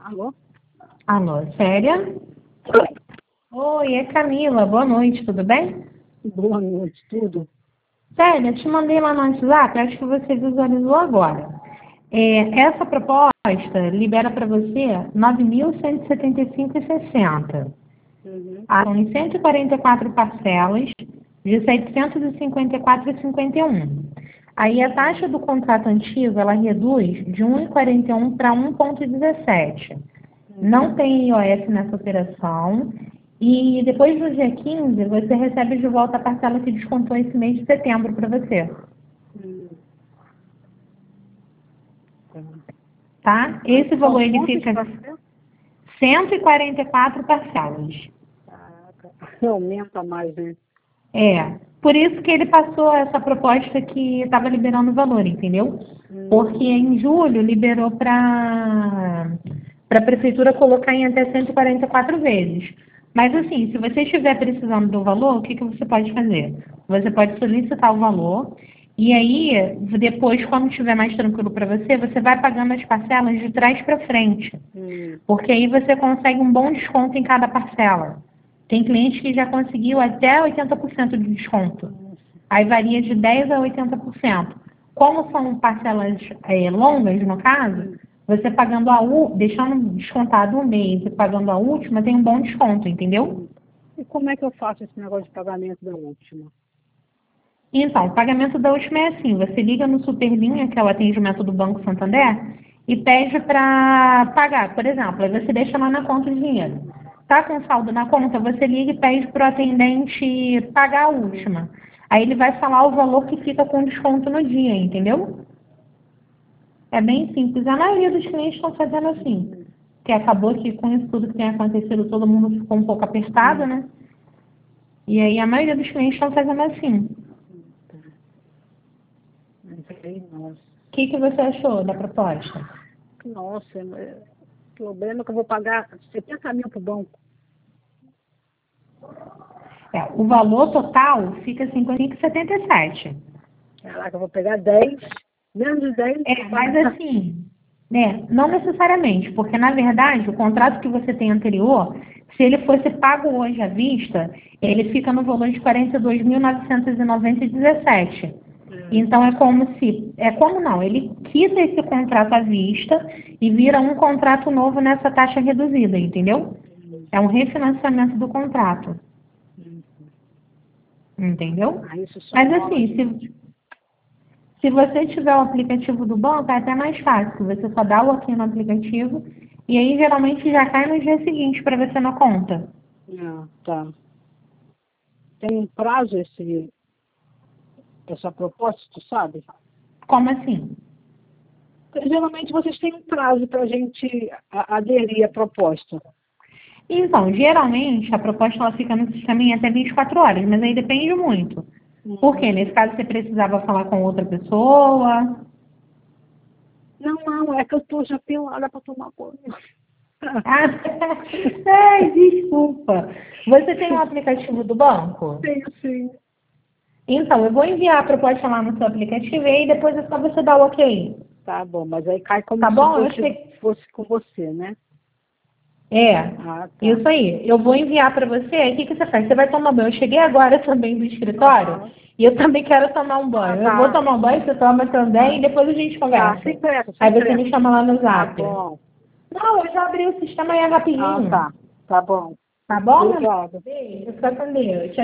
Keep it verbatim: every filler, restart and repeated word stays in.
Alô? Alô, Célia? Oi, é Camila. Boa noite, tudo bem? Boa noite, tudo. Célia, te mandei lá no WhatsApp, acho que você visualizou agora. É, essa proposta libera para você nove mil cento e setenta e cinco reais e sessenta centavos. Uhum. São em cento e quarenta e quatro parcelas de setecentos e cinquenta e quatro reais e cinquenta e um centavos. Aí a taxa do contrato antigo, ela reduz de um vírgula quarenta e um para um vírgula dezessete. Não tem I O F nessa operação. E depois do dia quinze, você recebe de volta a parcela que descontou esse mês de setembro para você. Hum. Tá? Esse valor ele Quantos fica parcelas? cento e quarenta e quatro parcelas. Caraca. Aumenta mais, né? É. Por isso que ele passou essa proposta que estava liberando o valor, entendeu? Hum. Porque em julho liberou para a prefeitura colocar em até cento e quarenta e quatro vezes. Mas assim, se você estiver precisando do valor, o que, que você pode fazer? Você pode solicitar o valor e aí, depois, quando estiver mais tranquilo para você, você vai pagando as parcelas de trás para frente. Hum. Porque aí você consegue um bom desconto em cada parcela. Tem cliente que já conseguiu até oitenta por cento de desconto. Aí varia de dez por cento a oitenta por cento. Como são parcelas é, longas, no caso, você pagando a U, deixando descontado um mês e pagando a última, tem um bom desconto, entendeu? E como é que eu faço esse negócio de pagamento da última? Então, o pagamento da última é assim, você liga no Superlinha, que é o atendimento do Banco Santander, e pede para pagar. Por exemplo, aí você deixa lá na conta o dinheiro. Tá com saldo na conta, você liga e pede para o atendente pagar a última. Aí ele vai falar o valor que fica com desconto no dia, entendeu? É bem simples. A maioria dos clientes estão fazendo assim. Que acabou que com isso tudo que tem acontecido, todo mundo ficou um pouco apertado, né? E aí a maioria dos clientes estão fazendo assim. Não sei, nossa. O que, que você achou da proposta? Nossa, é- o problema é que eu vou pagar setenta mil para o banco. É, o valor total fica cinquenta e cinco vírgula setenta e sete. Caraca, eu vou pegar dez, menos de dez. É, mas assim, né, não necessariamente, porque na verdade o contrato que você tem anterior, se ele fosse pago hoje à vista, ele fica no valor de quarenta e dois mil novecentos e noventa vírgula dezessete. Então é como se, é como não, ele quita esse contrato à vista e vira um contrato novo nessa taxa reduzida, entendeu? É um refinanciamento do contrato. Entendeu? Ah, isso só Mas enrola, assim, gente. se, se você tiver o aplicativo do banco, é até mais fácil. Você só dá o login no aplicativo e aí geralmente já cai no dia seguinte para você na conta. Ah, tá. Tem um prazo esse, essa proposta, tu sabe? Como assim? Geralmente vocês têm um prazo para a gente a- aderir à proposta. Então, geralmente a proposta ela fica no sistema em até vinte e quatro horas, mas aí depende muito. Por quê? Nesse caso você precisava falar com outra pessoa. Não, não, é que eu estou já pelada para tomar banho. Ah, ai, desculpa. Você tem um aplicativo do banco? Tenho sim. Então, eu vou enviar a proposta lá no seu aplicativo e aí depois é só você dar o ok. Tá bom, mas aí cai como Tá se bom? Eu fosse, sei. fosse com você, né? É, Ah, tá. isso aí. Eu vou enviar para você. Aí o que, que você faz? Você vai tomar banho. Eu cheguei agora também do escritório Aham. e eu também quero tomar um Ah, banho. Eu vou tá. tomar um banho, você toma também e depois a gente Tá, conversa. sem pressa, Aí sem você pressa. me chama lá no Tá zap. bom. Não, eu já abri o sistema aí é Ah, rapidinho. tá. Tá bom. Tá bom? Obrigada. Beijo, fica com Deus. Tchau,